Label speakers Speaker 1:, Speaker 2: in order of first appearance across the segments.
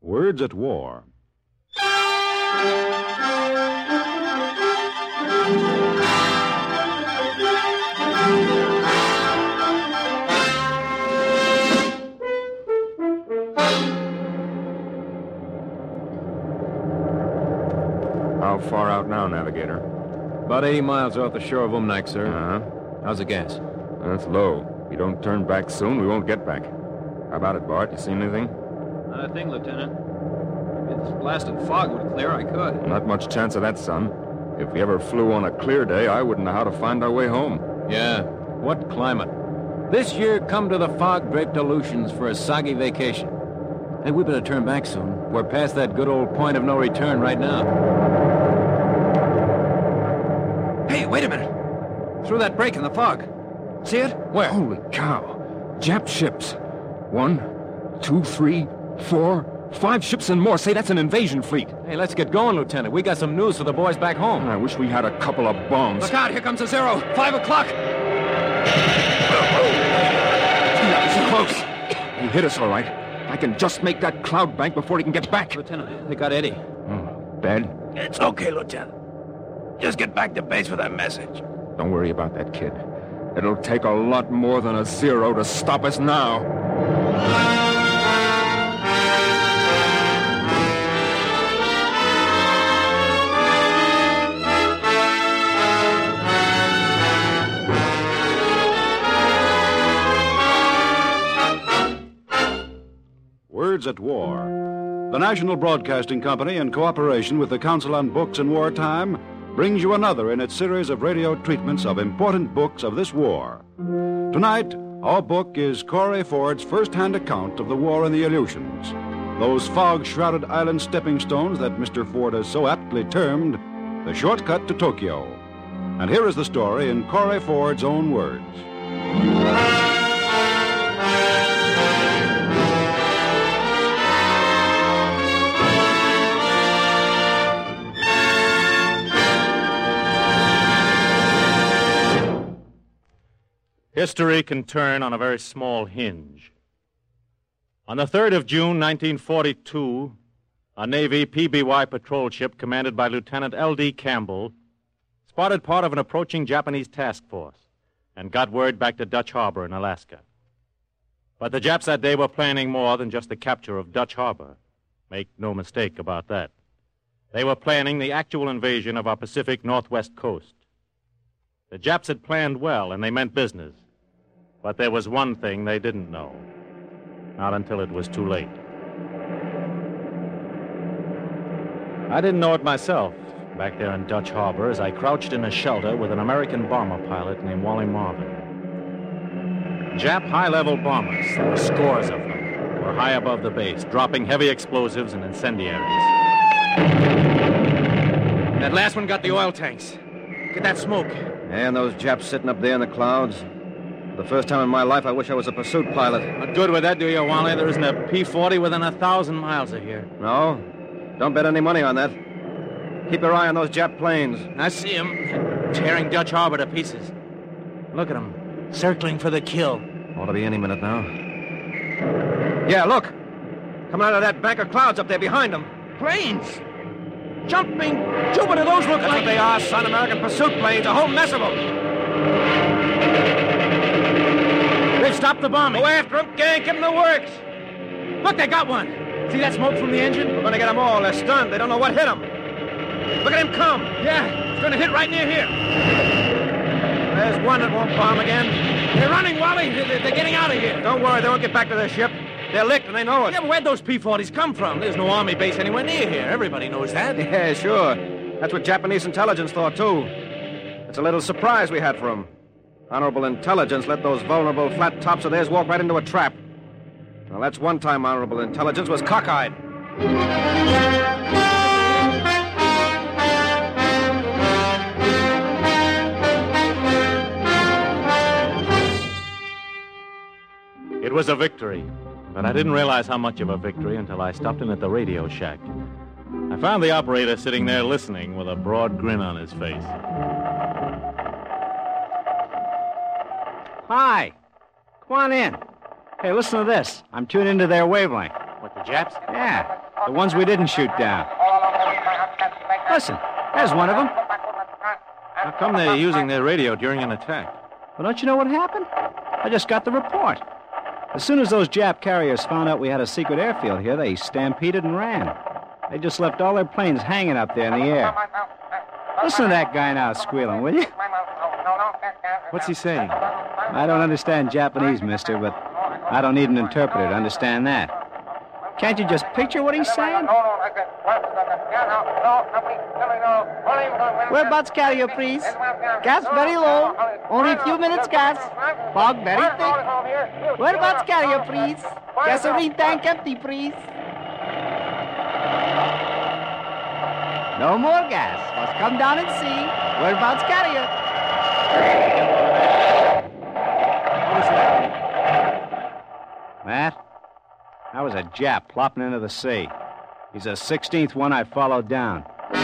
Speaker 1: Words at War.
Speaker 2: How far out now, Navigator?
Speaker 3: About 80 miles off the shore of Umnak, sir.
Speaker 2: Uh-huh.
Speaker 3: How's the gas?
Speaker 2: That's low. If you don't turn back soon, we won't get back. How about it, Bart? You seen anything?
Speaker 3: Not a thing, Lieutenant. If this blasted fog would clear, I could.
Speaker 2: Not much chance of that, son. If we ever flew on a clear day, I wouldn't know how to find our way home.
Speaker 3: Yeah, what climate. This year, come to the fog-draped Aleutians for a soggy vacation. Hey, we better turn back soon. We're past that good old point of no return right now. Hey, wait a minute. Through that break in the fog. See it? Where?
Speaker 2: Holy cow. Jap ships. 1, 2, 3, 4, 5 ships and more. Say, that's an invasion fleet.
Speaker 3: Hey, let's get going, Lieutenant. We got some news for the boys back home.
Speaker 2: I wish we had a couple of bombs.
Speaker 3: Look out, here comes a Zero. 5 o'clock.
Speaker 2: So close. He hit us all right. I can just make that cloud bank before he can get back.
Speaker 3: Lieutenant, they got Eddie.
Speaker 2: Bad?
Speaker 4: It's okay, Lieutenant. Just get back to base with that message.
Speaker 2: Don't worry about that, kid. It'll take a lot more than a Zero to stop us now.
Speaker 1: Words at War. The National Broadcasting Company, in cooperation with the Council on Books in Wartime, brings you another in its series of radio treatments of important books of this war. Tonight, our book is Corey Ford's first-hand account of the war in the Aleutians, those fog-shrouded island stepping stones that Mr. Ford has so aptly termed the shortcut to Tokyo. And here is the story in Corey Ford's own words.
Speaker 5: History can turn on a very small hinge. On the 3rd of June, 1942, a Navy PBY patrol ship commanded by Lieutenant L.D. Campbell spotted part of an approaching Japanese task force and got word back to Dutch Harbor in Alaska. But the Japs that day were planning more than just the capture of Dutch Harbor. Make no mistake about that. They were planning the actual invasion of our Pacific Northwest coast. The Japs had planned well, and they meant business. But there was one thing they didn't know. Not until it was too late. I didn't know it myself, back there in Dutch Harbor, as I crouched in a shelter with an American bomber pilot named Wally Marvin. Jap high-level bombers, there were scores of them, were high above the base, dropping heavy explosives and incendiaries.
Speaker 3: That last one got the oil tanks. Get that smoke.
Speaker 6: And those Japs sitting up there in the clouds. For the first time in my life, I wish I was a pursuit pilot.
Speaker 3: Not good with that, do you, Wally? There isn't a P-40 within 1,000 miles of here.
Speaker 6: No? Don't bet any money on that. Keep your eye on those Jap planes.
Speaker 3: I see them tearing Dutch Harbor to pieces. Look at them, circling for the kill.
Speaker 6: Ought to be any minute now. Yeah, look. Coming out of that bank of clouds up there behind them.
Speaker 3: Planes! Jumping Jupiter, those look
Speaker 6: That's
Speaker 3: like...
Speaker 6: what they are, son. American pursuit planes. A whole mess of them.
Speaker 3: They've stopped the bombing.
Speaker 6: Go after them, gang. Give them the works.
Speaker 3: Look, they got one. See that smoke from the engine?
Speaker 6: We're going to get them all. They're stunned. They don't know what hit them. Look at him come.
Speaker 3: Yeah, it's going to hit right near here.
Speaker 6: There's one that won't bomb again.
Speaker 3: They're running, Wally. They're getting out of here.
Speaker 6: Don't worry. They won't get back to their ship. They're licked, and they know it.
Speaker 3: Yeah, but where'd those P-40s come from? There's no army base anywhere near here. Everybody knows that.
Speaker 6: Yeah, sure. That's what Japanese intelligence thought, too. It's a little surprise we had for them. Honorable intelligence let those vulnerable flat tops of theirs walk right into a trap. Well, that's one time honorable intelligence was cockeyed.
Speaker 5: It was a victory, but I didn't realize how much of a victory until I stopped in at the Radio Shack. I found the operator sitting there listening with a broad grin on his face.
Speaker 7: Hi. Come on in. Hey, listen to this. I'm tuned into their wavelength.
Speaker 5: What, the Japs?
Speaker 7: Yeah.
Speaker 6: The ones we didn't shoot down. Listen, there's one of them.
Speaker 3: How come they're using their radio during an attack?
Speaker 6: Well, don't you know what happened? I just got the report. As soon as those Jap carriers found out we had a secret airfield here, they stampeded and ran. They just left all their planes hanging up there in the air. Listen to that guy now squealing, will you?
Speaker 3: What's he saying?
Speaker 6: I don't understand Japanese, mister, but I don't need an interpreter to understand that. Can't you just picture what he's saying?
Speaker 7: Whereabouts carrier, please? Gas very low. Only a few minutes gas. Fog very thick. Whereabouts carrier, please? Gasoline tank empty, please. No more gas. Must come down and see. Whereabouts carrier?
Speaker 6: Matt? That was a Jap plopping into the sea. He's the 16th one I followed down.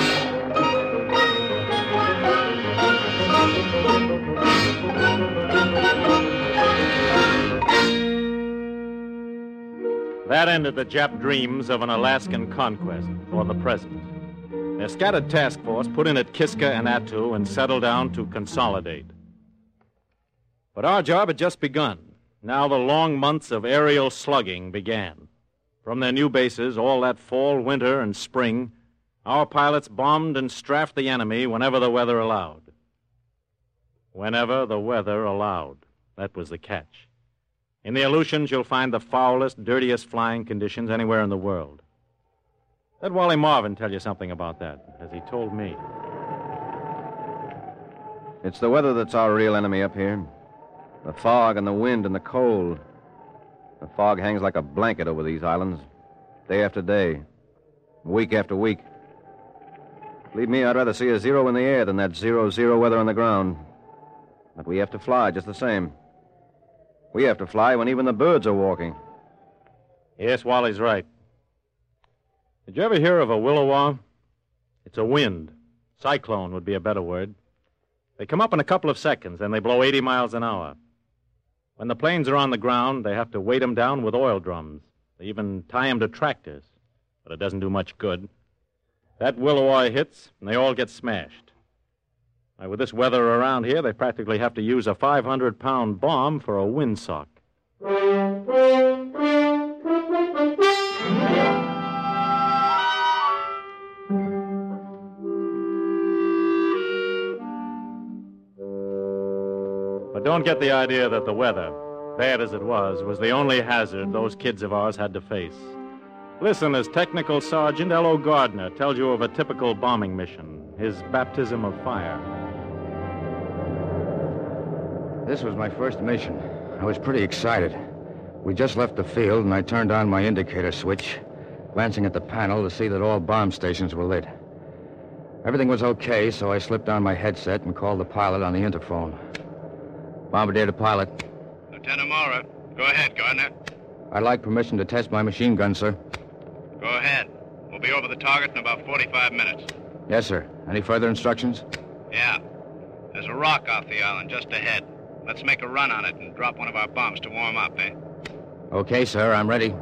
Speaker 5: That ended the Jap dreams of an Alaskan conquest for the present. Their scattered task force put in at Kiska and Attu and settled down to consolidate. But our job had just begun. Now the long months of aerial slugging began. From their new bases, all that fall, winter, and spring, our pilots bombed and strafed the enemy whenever the weather allowed. Whenever the weather allowed. That was the catch. In the Aleutians, you'll find the foulest, dirtiest flying conditions anywhere in the world. Let Wally Marvin tell you something about that, as he told me.
Speaker 6: It's the weather that's our real enemy up here. The fog and the wind and the cold. The fog hangs like a blanket over these islands, day after day, week after week. Believe me, I'd rather see a zero in the air than that 0-0 weather on the ground. But we have to fly just the same. We have to fly when even the birds are walking.
Speaker 5: Yes, Wally's right. Did you ever hear of a willowa? It's a wind. Cyclone would be a better word. They come up in a couple of seconds, and they blow 80 miles an hour. When the planes are on the ground, they have to weight them down with oil drums. They even tie them to tractors, but it doesn't do much good. That willowa hits, and they all get smashed. Why, with this weather around here, they practically have to use a 500-pound bomb for a windsock. But don't get the idea that the weather, bad as it was the only hazard those kids of ours had to face. Listen as Technical Sergeant L.O. Gardner tells you of a typical bombing mission, his baptism of fire.
Speaker 2: This was my first mission. I was pretty excited. We just left the field, and I turned on my indicator switch, glancing at the panel to see that all bomb stations were lit. Everything was okay, so I slipped on my headset and called the pilot on the interphone. Bombardier to pilot.
Speaker 4: Lieutenant Maurer, go ahead, Gardner.
Speaker 2: I'd like permission to test my machine gun, sir.
Speaker 4: Go ahead. We'll be over the target in about 45 minutes.
Speaker 2: Yes, sir. Any further instructions?
Speaker 4: Yeah. There's a rock off the island just ahead. Let's make a run on it and drop one of our bombs to warm up, eh?
Speaker 2: Okay, sir. I'm ready.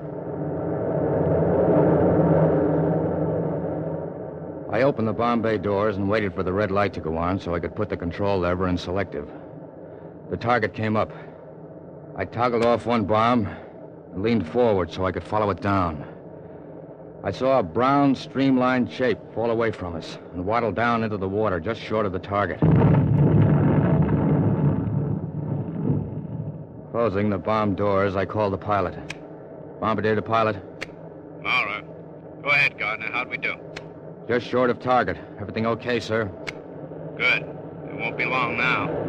Speaker 2: I opened the bomb bay doors and waited for the red light to go on so I could put the control lever in selective. The target came up. I toggled off one bomb and leaned forward so I could follow it down. I saw a brown, streamlined shape fall away from us and waddle down into the water just short of the target. Closing the bomb doors, I called the pilot. Bombardier to pilot.
Speaker 4: Maurer. Go ahead, Gardner. How'd we do?
Speaker 2: Just short of target. Everything okay, sir?
Speaker 4: Good. It won't be long now.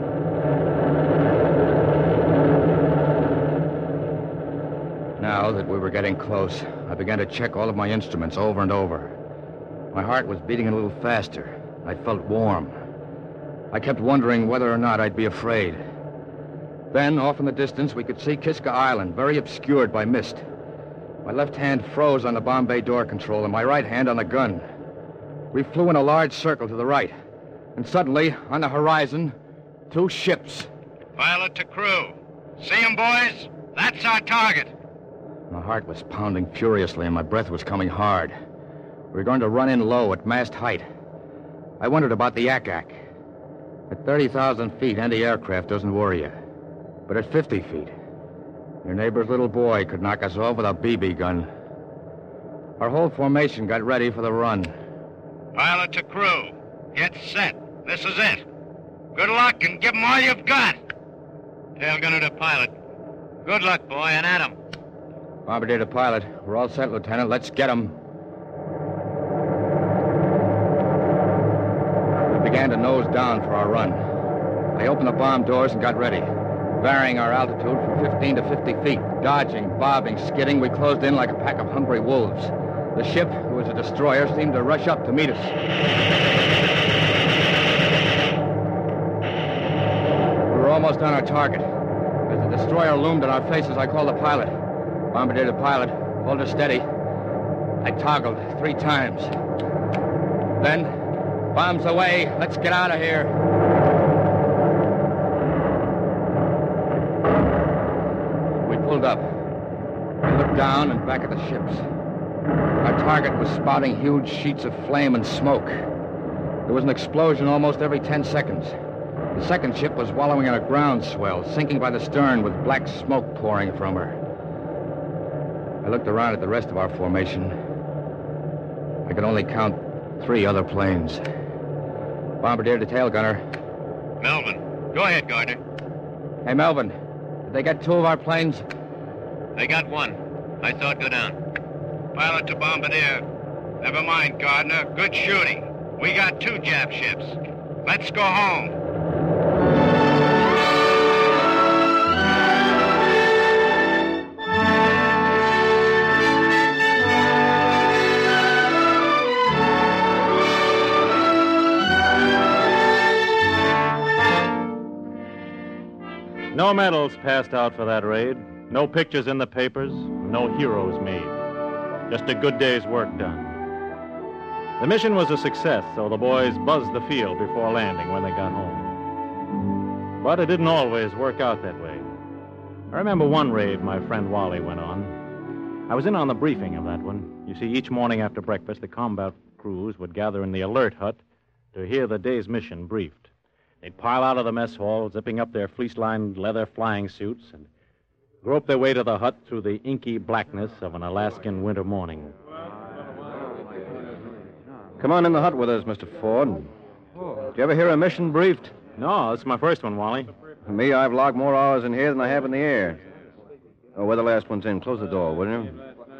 Speaker 2: Now that we were getting close, I began to check all of my instruments over and over. My heart was beating a little faster. I felt warm. I kept wondering whether or not I'd be afraid. Then, off in the distance, we could see Kiska Island, very obscured by mist. My left hand froze on the bomb bay door control and my right hand on the gun. We flew in a large circle to the right. And suddenly, on the horizon, 2 ships.
Speaker 4: Pilot to crew. See 'em, boys? That's our target.
Speaker 2: My heart was pounding furiously and my breath was coming hard. We were going to run in low at mast height. I wondered about the Yak-Yak. At 30,000 feet, anti-aircraft doesn't worry you. But at 50 feet, your neighbor's little boy could knock us off with a BB gun. Our whole formation got ready for the run.
Speaker 4: Pilot to crew. Get set. This is it. Good luck and give 'em all you've got. Tail gunner to pilot. Good luck, boy, and at 'em.
Speaker 2: Bombardier to pilot. We're all set, Lieutenant. Let's get 'em. We began to nose down for our run. I opened the bomb doors and got ready. Varying our altitude from 15 to 50 feet. Dodging, bobbing, skidding, we closed in like a pack of hungry wolves. The ship, who was a destroyer, seemed to rush up to meet us. We were almost on our target. As the destroyer loomed in our faces, I called the pilot. Bombardier to pilot. Hold her steady. I toggled 3 times. Then, bombs away. Let's get out of here. We pulled up. I looked down and back at the ships. Our target was spouting huge sheets of flame and smoke. There was an explosion almost every 10 seconds. The second ship was wallowing in a ground swell, sinking by the stern with black smoke pouring from her. I looked around at the rest of our formation. I could only count 3 other planes. Bombardier to tail gunner.
Speaker 4: Melvin. Go ahead, Gardner.
Speaker 2: Hey, Melvin, did they get 2 of our planes?
Speaker 4: They got 1. I saw it go down. Pilot to Bombardier. Never mind, Gardner. Good shooting. We got 2 Jap ships. Let's go home.
Speaker 5: No medals passed out for that raid. No pictures in the papers. No heroes made. Just a good day's work done. The mission was a success, so the boys buzzed the field before landing when they got home. But it didn't always work out that way. I remember one raid my friend Wally went on. I was in on the briefing of that one. You see, each morning after breakfast, the combat crews would gather in the alert hut to hear the day's mission briefed. They'd pile out of the mess hall, zipping up their fleece-lined leather flying suits, and grope their way to the hut through the inky blackness of an Alaskan winter morning.
Speaker 6: Come on in the hut with us, Mr. Ford. Did you ever hear a mission briefed?
Speaker 5: No, this is my first one, Wally.
Speaker 6: For me, I've logged more hours in here than I have in the air. Oh, we're the last ones in. Close the door, will you?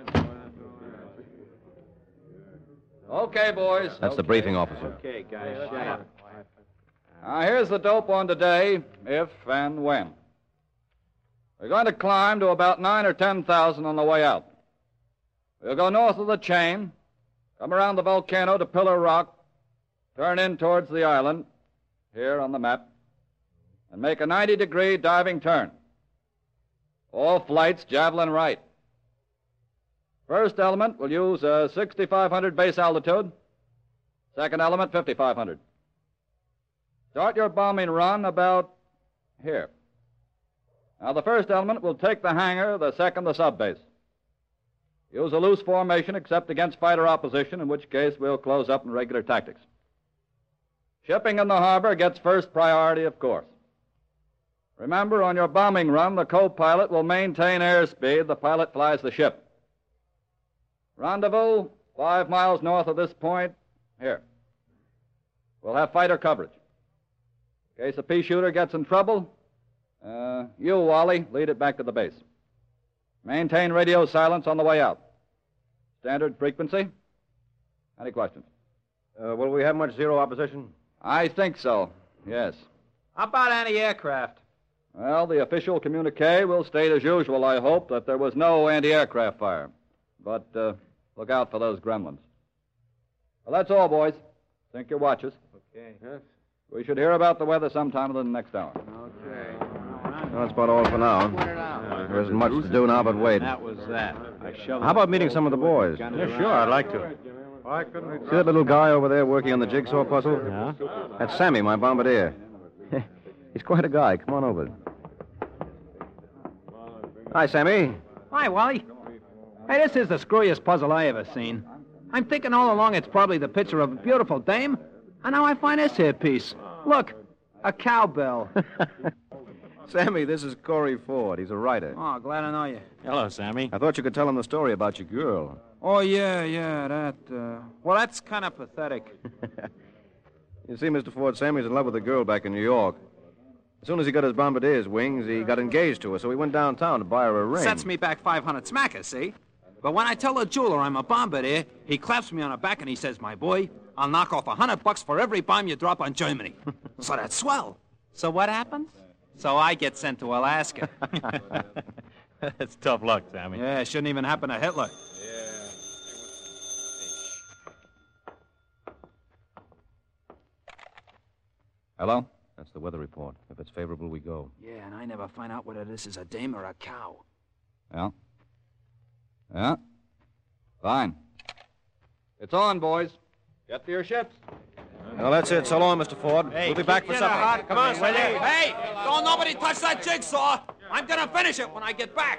Speaker 8: Okay, boys.
Speaker 6: That's the briefing officer.
Speaker 3: Okay, guys, shut up.
Speaker 8: Now, here's the dope on today, if and when. We're going to climb to about 9 or 10,000 on the way out. We'll go north of the chain, come around the volcano to Pillar Rock, turn in towards the island, here on the map, and make a 90-degree diving turn. All flights javelin right. First element will use 6,500 base altitude. Second element, 5,500. Start your bombing run about here. Now, the first element will take the hangar, the second the subbase. Use a loose formation except against fighter opposition, in which case we'll close up in regular tactics. Shipping in the harbor gets first priority, of course. Remember, on your bombing run, the co-pilot will maintain airspeed. The pilot flies the ship. Rendezvous 5 miles north of this point, here. We'll have fighter coverage. In case a pea shooter gets in trouble, you, Wally, lead it back to the base. Maintain radio silence on the way out. Standard frequency. Any questions?
Speaker 6: Will we have much zero opposition?
Speaker 8: I think so, yes.
Speaker 3: How about anti-aircraft?
Speaker 8: Well, the official communique will state as usual, I hope, that there was no anti-aircraft fire. But look out for those gremlins. Well, that's all, boys. Sync your watches.
Speaker 3: Okay. Yes.
Speaker 8: We should hear about the weather sometime within the next hour.
Speaker 3: Okay.
Speaker 6: Well, that's about all for now. There isn't much to do now but wait.
Speaker 3: That was that.
Speaker 6: How about meeting some of the boys?
Speaker 5: Yeah, sure, I'd like to.
Speaker 6: See that little guy over there working on the jigsaw puzzle?
Speaker 5: Yeah?
Speaker 6: That's Sammy, my bombardier. He's quite a guy. Come on over. Hi, Sammy.
Speaker 7: Hi, Wally.
Speaker 9: Hey, this is the screwiest puzzle I ever seen. I'm thinking all along it's probably the picture of a beautiful dame, and now I find this here piece. Look, a cowbell.
Speaker 6: Sammy, this is Corey Ford. He's a writer.
Speaker 9: Oh, glad I know you.
Speaker 3: Hello, Sammy.
Speaker 6: I thought you could tell him the story about your girl.
Speaker 9: Oh, yeah, that, well, that's kind of pathetic.
Speaker 6: You see, Mr. Ford, Sammy's in love with a girl back in New York. As soon as he got his Bombardier's wings, he got engaged to her, so he went downtown to buy her a ring.
Speaker 9: Sets me back 500 smackers, see? But when I tell the jeweler I'm a Bombardier, he claps me on the back and he says, my boy, I'll knock off $100 for every bomb you drop on Germany. So that's swell. So what happens? So I get sent to Alaska.
Speaker 3: That's tough luck, Sammy.
Speaker 9: Yeah, it shouldn't even happen to Hitler.
Speaker 6: Hello? That's the weather report. If it's favorable, we go.
Speaker 9: Yeah, and I never find out whether this is a dame or a cow.
Speaker 8: Yeah? Yeah? Fine. It's on, boys. Get to your ships.
Speaker 6: Well, that's it. So long, Mr. Ford. We'll be back for supper.
Speaker 9: Come on, Willie. Hey, don't nobody touch that jigsaw. I'm gonna finish it when I get back.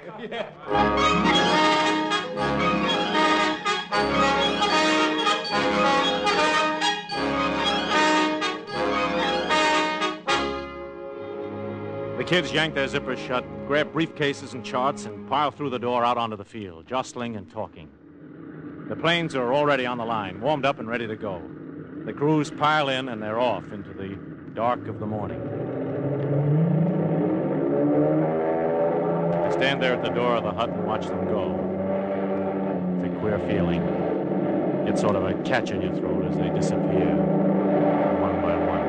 Speaker 5: The kids yanked their zippers shut, grabbed briefcases and charts, and piled through the door out onto the field, jostling and talking. The planes are already on the line, warmed up and ready to go. The crews pile in, and they're off into the dark of the morning. I stand there at the door of the hut and watch them go. It's a queer feeling. It's sort of a catch in your throat as they disappear, one by one.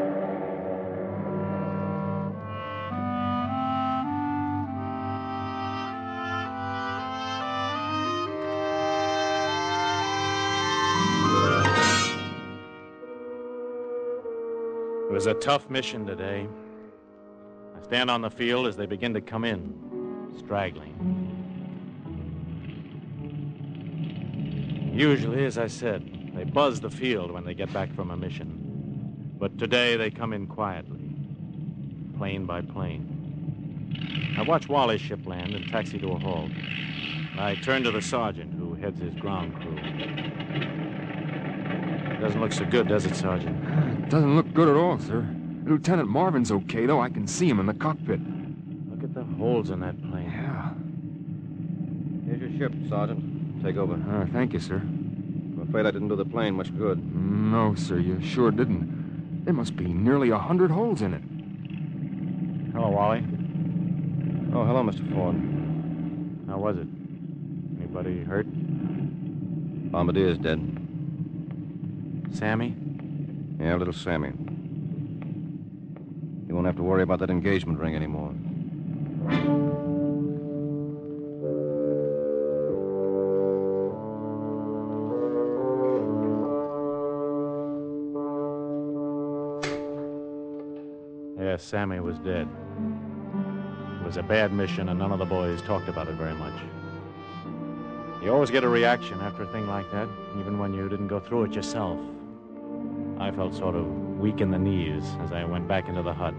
Speaker 5: It was a tough mission today. I stand on the field as they begin to come in, straggling. Usually, as I said, they buzz the field when they get back from a mission. But today they come in quietly, plane by plane. I watch Wally's ship land and taxi to a halt. I turn to the sergeant who heads his ground crew. Doesn't look so good, does it, Sergeant?
Speaker 10: It doesn't look good at all, sir. Lieutenant Marvin's okay, though. I can see him in the cockpit.
Speaker 5: Look at the holes in that plane.
Speaker 10: Yeah.
Speaker 6: Here's your ship, Sergeant. Take over.
Speaker 10: Thank you, sir.
Speaker 6: I'm afraid I didn't do the plane much good.
Speaker 10: No, sir, you sure didn't. There must be nearly 100 holes in it.
Speaker 5: Hello, Wally.
Speaker 6: Oh, hello, Mr. Ford.
Speaker 5: How was it? Anybody hurt?
Speaker 6: Bombardier's dead.
Speaker 5: Sammy?
Speaker 6: Yeah, little Sammy. You won't have to worry about that engagement ring anymore.
Speaker 5: Yes, Sammy was dead. It was a bad mission, and none of the boys talked about it very much. You always get a reaction after a thing like that, even when you didn't go through it yourself. I felt sort of weak in the knees as I went back into the hut.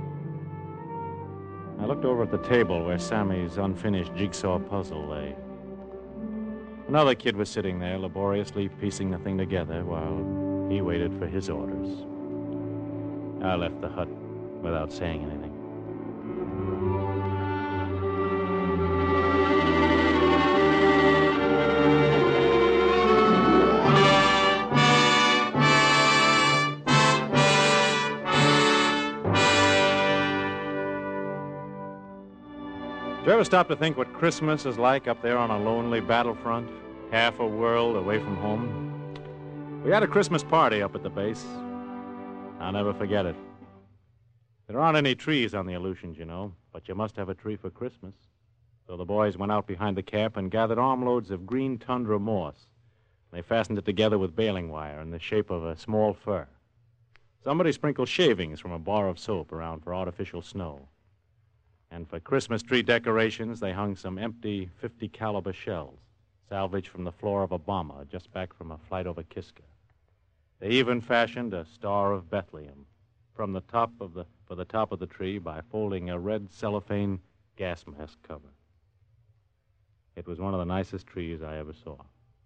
Speaker 5: I looked over at the table where Sammy's unfinished jigsaw puzzle lay. Another kid was sitting there, laboriously piecing the thing together while he waited for his orders. I left the hut without saying anything. Do you ever stop to think what Christmas is like up there on a lonely battlefront, half a world away from home? We had a Christmas party up at the base. I'll never forget it. There aren't any trees on the Aleutians, you know, but you must have a tree for Christmas. So the boys went out behind the camp and gathered armloads of green tundra moss. They fastened it together with baling wire in the shape of a small fir. Somebody sprinkled shavings from a bar of soap around for artificial snow. And for Christmas tree decorations, they hung some empty .50 caliber shells, salvaged from the floor of a bomber just back from a flight over Kiska. They even fashioned a Star of Bethlehem for the top of the tree by folding a red cellophane gas mask cover. It was one of the nicest trees I ever saw.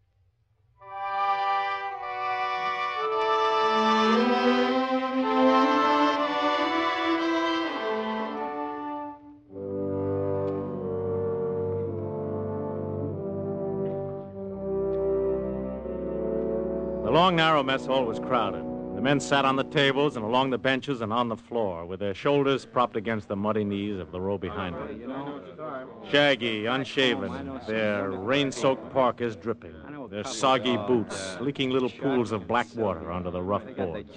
Speaker 5: The long, narrow mess hall was crowded. The men sat on the tables and along the benches and on the floor, with their shoulders propped against the muddy knees of the row behind them. Shaggy, unshaven, their rain-soaked parkas dripping, their soggy boots leaking little pools of black water onto the rough boards.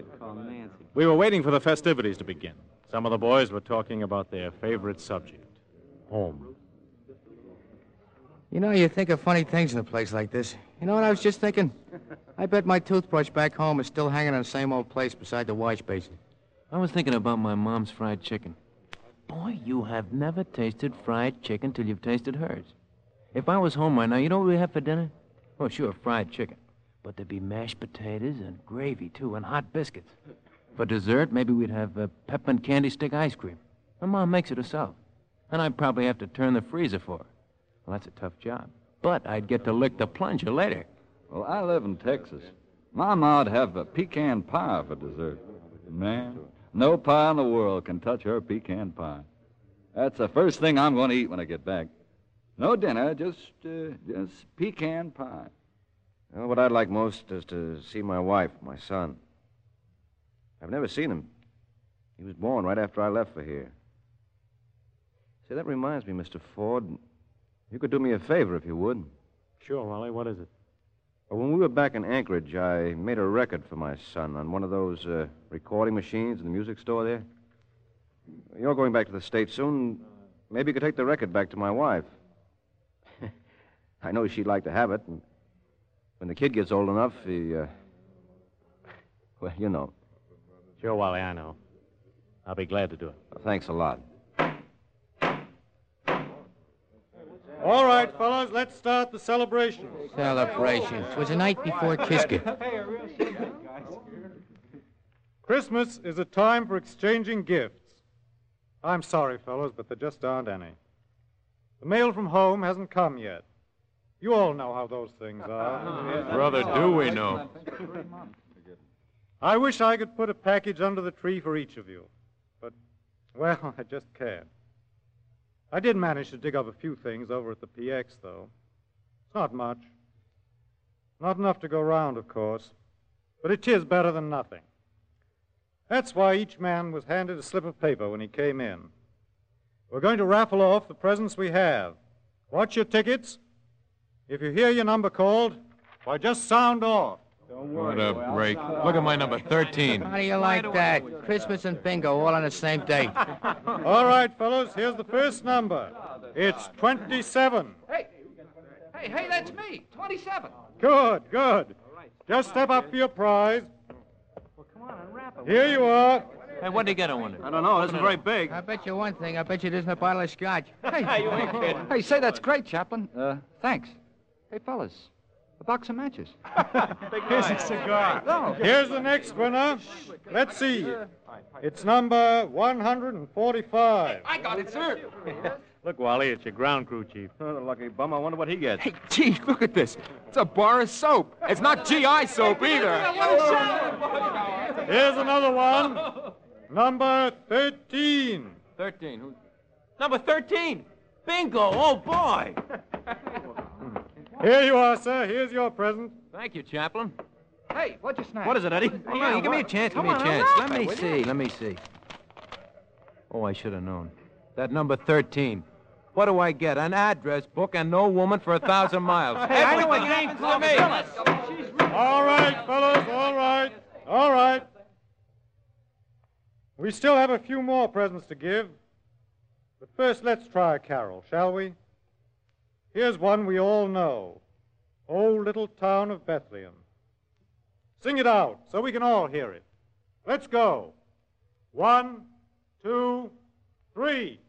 Speaker 5: We were waiting for the festivities to begin. Some of the boys were talking about their favorite subject, home.
Speaker 2: You know, you think of funny things in a place like this. You know what I was just thinking? I bet my toothbrush back home is still hanging in the same old place beside the wash basin.
Speaker 3: I was thinking about my mom's fried chicken. Boy, you have never tasted fried chicken till you've tasted hers. If I was home right now, you know what we'd have for dinner? Oh, sure, fried chicken. But there'd be mashed potatoes and gravy, too, and hot biscuits. For dessert, maybe we'd have peppermint candy stick ice cream. My mom makes it herself. And I'd probably have to turn the freezer for her. Well, that's a tough job. But I'd get to lick the plunger later.
Speaker 8: Well, I live in Texas. My ma'd have a pecan pie for dessert. Man, no pie in the world can touch her pecan pie. That's the first thing I'm going to eat when I get back. No dinner, just pecan pie.
Speaker 6: Well, what I'd like most is to see my wife, my son. I've never seen him. He was born right after I left for here. Say, that reminds me, Mr. Ford. You could do me a favor if you would.
Speaker 5: Sure, Wally, what is it?
Speaker 6: Well, when we were back in Anchorage, I made a record for my son on one of those recording machines in the music store there. You're going back to the States soon. Maybe you could take the record back to my wife. I know she'd like to have it. And when the kid gets old enough, well, you know.
Speaker 5: Sure, Wally, I know. I'll be glad to do it.
Speaker 6: Well, thanks a lot.
Speaker 11: All right, fellas, let's start the celebration.
Speaker 2: Celebration. It was the night before Kiska.
Speaker 11: Christmas is a time for exchanging gifts. I'm sorry, fellas, but there just aren't any. The mail from home hasn't come yet. You all know how those things are.
Speaker 3: Brother, do we know?
Speaker 11: I wish I could put a package under the tree for each of you. But, well, I just can't. I did manage to dig up a few things over at the PX, though. It's not much. Not enough to go round, of course. But it is better than nothing. That's why each man was handed a slip of paper when he came in. We're going to raffle off the presents we have. Watch your tickets. If you hear your number called, why, just sound off.
Speaker 3: What a break. Look at my number, 13.
Speaker 2: How do you like that? Christmas and bingo all on the same day.
Speaker 11: All right, fellows, here's the first number. It's 27.
Speaker 9: Hey, that's me, 27.
Speaker 11: Good. Just step up for your prize.
Speaker 9: Well, come on, unwrap it.
Speaker 11: Here you are.
Speaker 3: Hey, what did he get, I wonder?
Speaker 6: I don't know. It isn't very big.
Speaker 2: I bet you one thing. I bet you it isn't a bottle of scotch.
Speaker 9: Hey, you ain't kidding.
Speaker 8: Hey, say, that's great, Chaplain. Thanks. Hey, fellas, a box of matches.
Speaker 11: Here's a cigar. Here's the next winner. Let's see. It's number 145.
Speaker 9: I got it, sir.
Speaker 5: Look, Wally, it's your ground crew chief.
Speaker 6: Oh, the lucky bum. I wonder what he gets.
Speaker 10: Hey, gee, look at this. It's a bar of soap. It's not GI soap either.
Speaker 11: Here's another one. Number 13.
Speaker 3: 13. Who? Number 13. Bingo. Oh, boy.
Speaker 11: Here you are, sir. Here's your present.
Speaker 3: Thank you, Chaplain.
Speaker 9: Hey, what'd you snag?
Speaker 6: What is it, Eddie?
Speaker 3: Oh, yeah, give me a chance. Give me a chance. Let me see. Oh, I should have known. That number 13. What do I get? An address book and no woman for 1,000 miles.
Speaker 9: Hey, I know what you ain't for me.
Speaker 11: All right, fellows. All right. We still have a few more presents to give. But first, let's try a carol, shall we? Here's one we all know. Oh, little town of Bethlehem. Sing it out so we can all hear it. Let's go. 1, 2, 3.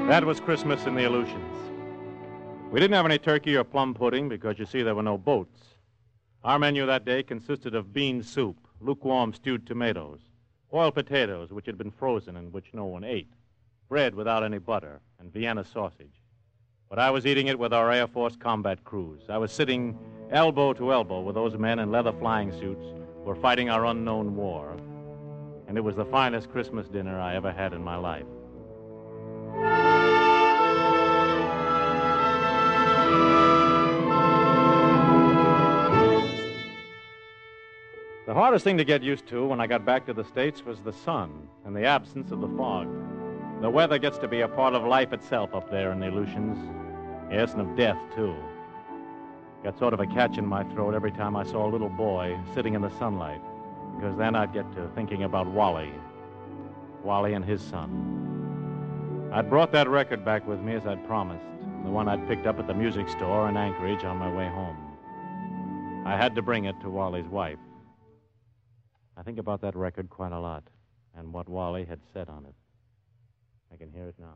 Speaker 5: That was Christmas in the Aleutians. We didn't have any turkey or plum pudding because, you see, there were no boats. Our menu that day consisted of bean soup, lukewarm stewed tomatoes, boiled potatoes, which had been frozen and which no one ate, bread without any butter, and Vienna sausage. But I was eating it with our Air Force combat crews. I was sitting elbow to elbow with those men in leather flying suits who were fighting our unknown war. And it was the finest Christmas dinner I ever had in my life. The hardest thing to get used to when I got back to the States was the sun and the absence of the fog. The weather gets to be a part of life itself up there in the Aleutians. Yes, and of death, too. Got sort of a catch in my throat every time I saw a little boy sitting in the sunlight, because then I'd get to thinking about Wally and his son. I'd brought that record back with me as I'd promised, the one I'd picked up at the music store in Anchorage on my way home. I had to bring it to Wally's wife. I think about that record quite a lot, and what Wally had said on it. I can hear it now.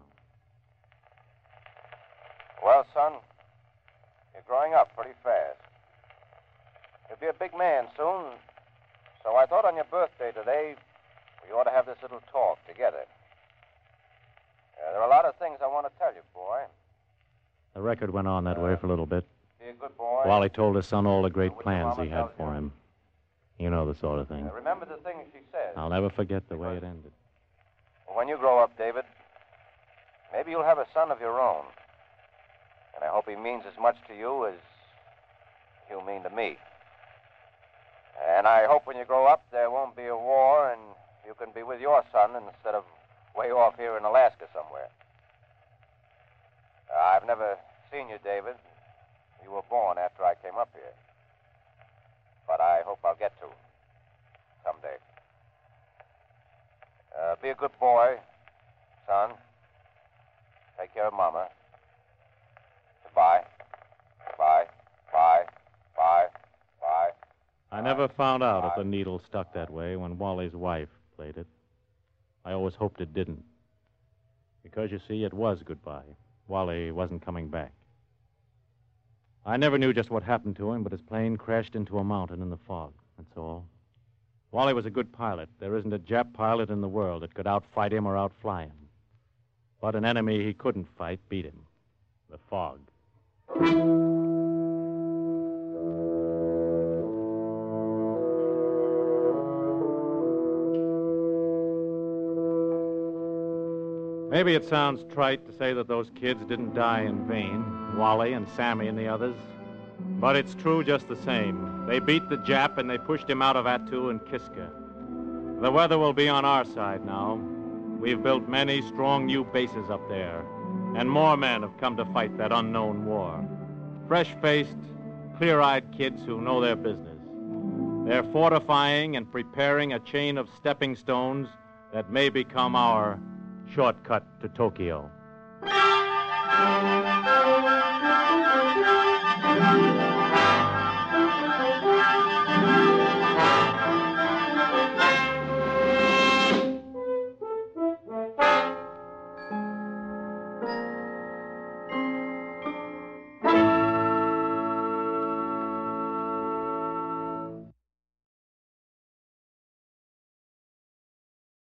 Speaker 6: Well, son, you're growing up pretty fast. You'll be a big man soon, so I thought on your birthday today we ought to have this little talk together. There are a lot of things I want to tell you, boy.
Speaker 5: The record went on that way for a little bit.
Speaker 6: Be a good boy.
Speaker 5: Wally told his son all the great plans he had for him. You know the sort of thing.
Speaker 6: Remember the things she said.
Speaker 5: I'll never forget the way it ended.
Speaker 6: When you grow up, David, maybe you'll have a son of your own. And I hope he means as much to you as you mean to me. And I hope when you grow up there won't be a war and you can be with your son instead of way off here in Alaska somewhere. I've never seen you, David. You were born after I came up here. But I hope I'll get to someday. Be a good boy, son. Take care of Mama. Goodbye. Bye. Bye. Bye. Bye.
Speaker 5: I never found out if the needle stuck that way when Wally's wife played it. I always hoped it didn't. Because, you see, it was goodbye. Wally wasn't coming back. I never knew just what happened to him, but his plane crashed into a mountain in the fog. That's all. Wally was a good pilot. There isn't a Jap pilot in the world that could outfight him or outfly him. But an enemy he couldn't fight beat him. The fog. Maybe it sounds trite to say that those kids didn't die in vain, Wally and Sammy and the others. But it's true just the same. They beat the Jap and they pushed him out of Attu and Kiska. The weather will be on our side now. We've built many strong new bases up there, and more men have come to fight that unknown war. Fresh-faced, clear-eyed kids who know their business. They're fortifying and preparing a chain of stepping stones that may become our shortcut to Tokyo.